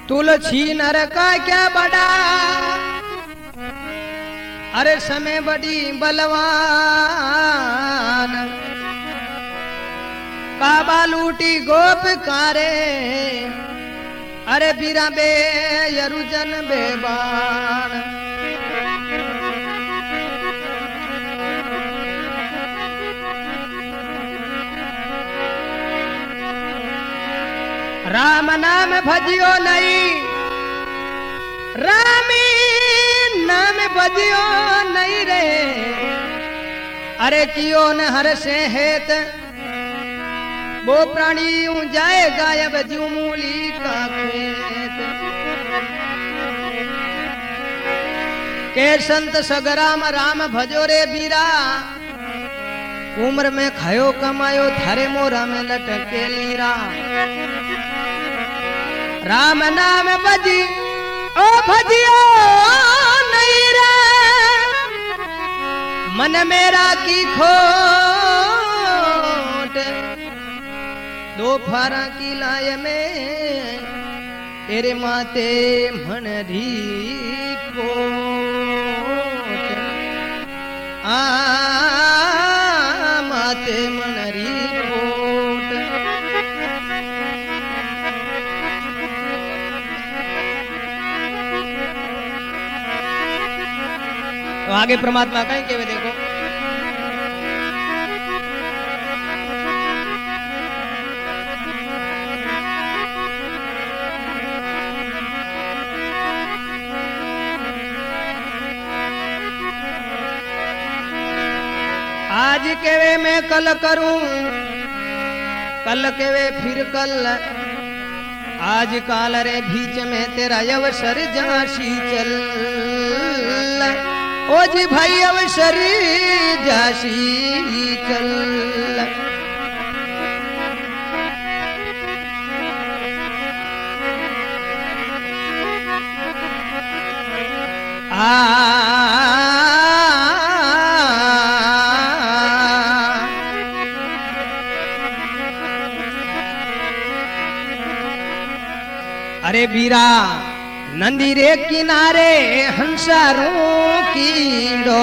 तुलसी नर का क्या बड़ा, अरे समय बड़ी बलवान, काबा लूटी गोप कारे, अरे बीरा बे यरुजन बेबान। राम नाम भजियो नहीं, रामी नाम भजियो नहीं रे, अरे कियो न हर से हेत, वो प्राणी जाए गायब जू मूली का खेत। के संत सगराम राम भजो रे बीरा, उम्र में खायो कमायो थारे मोरा में लटके लीरा। राम नाम भजी ओ भजियो नहीं रे, मन मेरा की खोट, दो फारा की लाय में तेरे माते मनरी कोट, आ माते मनरी कोट। तो आगे परमात्मा कहीं के देखो, आज के वे मैं कल करूं, कल के वे फिर कल, आज काल रे बीच में तेरा अवसर जासी चल। ओ जी भाई अवसर जासी चल। अरे बीरा नंदी रे किनारे हंसारों की डो,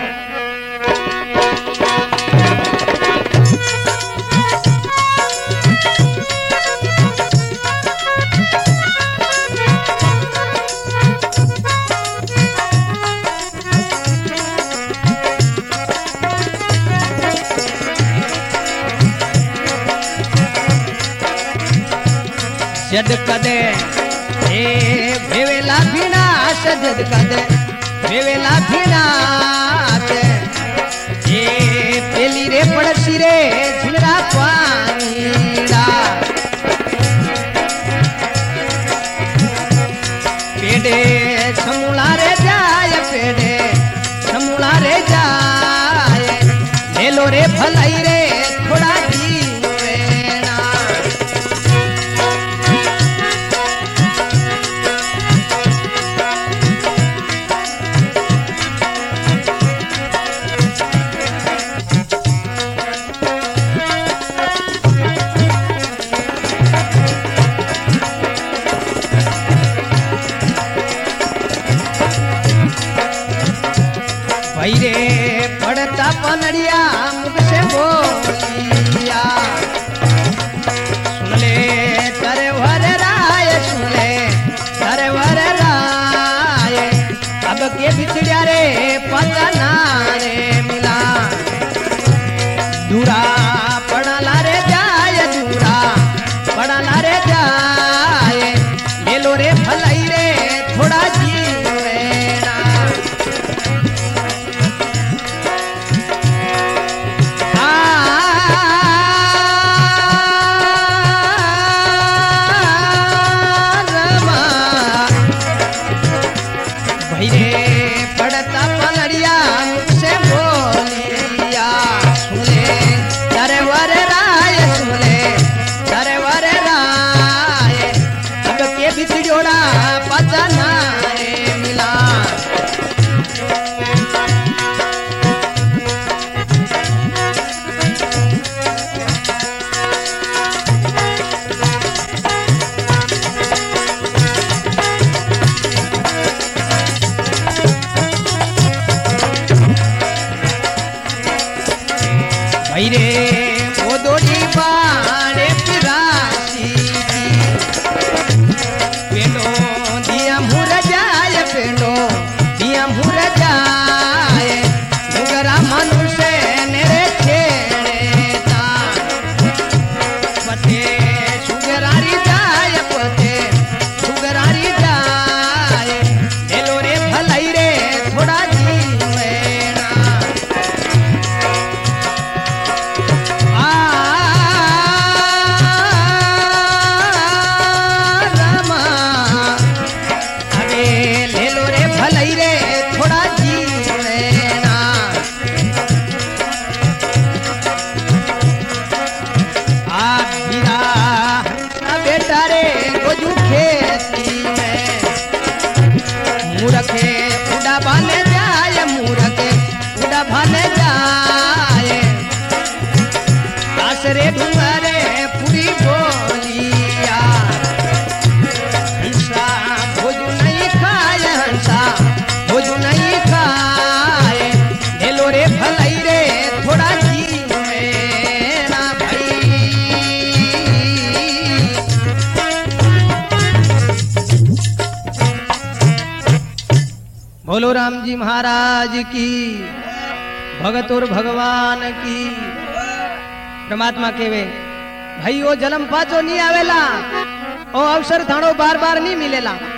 जद कदे भेवेला विनाश, जद कदे भेवेला विनाश, ये पेली रे पड़सी रे झिलरा पानीड़ा। पेड़े समूला रे जाए, पेड़े समूला रे जाए, ले लो रे भलाई रे थोड़ा जीवेना। भाई रे पड़ता पनड़िया मुख से बोलिया, सुन ले तारे वर राय, सुन ले तारे वर राय, अब के बिछड़िया रे पता ना रे मिला। दूरा पड़ला रे जाय, दूरा पड़ला रे जाय, ले लो रे भलाई रे थोड़ा जीवेना। पड़ता पलड़िया मुझसे बोलिया, सुने रे ओदोड़ी बाड़े पिरासी पेड़ो दिया मुर जाए पेड़ो दिया मुर जाए डुगरा मनुष्य नेरे छेड़े ता पते सुगरारी जाए पते सुगरारी जाए देलो रे भलाई रे थोड़ा जीवेना रामा अबे ले लो रे भलाई रे थोड़ा जीवेना हीरा बेटा रे गोजू खेती में मूरखे उड़ा भाने जाए मूरखे उड़ा भाने जाए दासरे ढूंढरे पूरी बोलिया हंसा भोजू नहीं खाए हंसा भोजू नहीं खाए ढेलो रे भलाई रे थोड़ा जीवेना भाई बोलो राम जी महाराज की भगत और भगवान की परमात्मा केवे भाई वो जन्म पाचो नहीं आवेला ओ अवसर थाणो बार बार नहीं मिलेला